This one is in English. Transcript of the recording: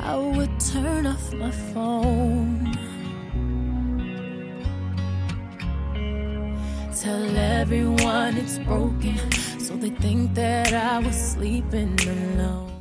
I would turn off my phone. Tell everyone it's broken, so they think that I was sleeping alone.